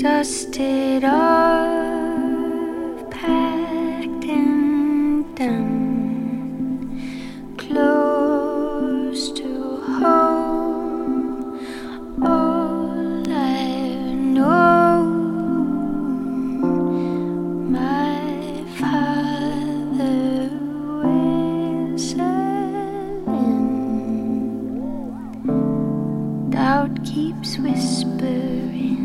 dusted off, packed and done, close to home. All I know, my father whistling, doubt keeps whispering.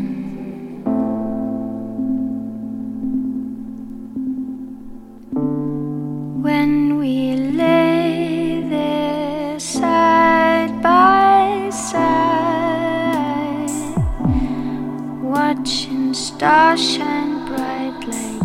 When we lay there side by side, watching stars shine bright like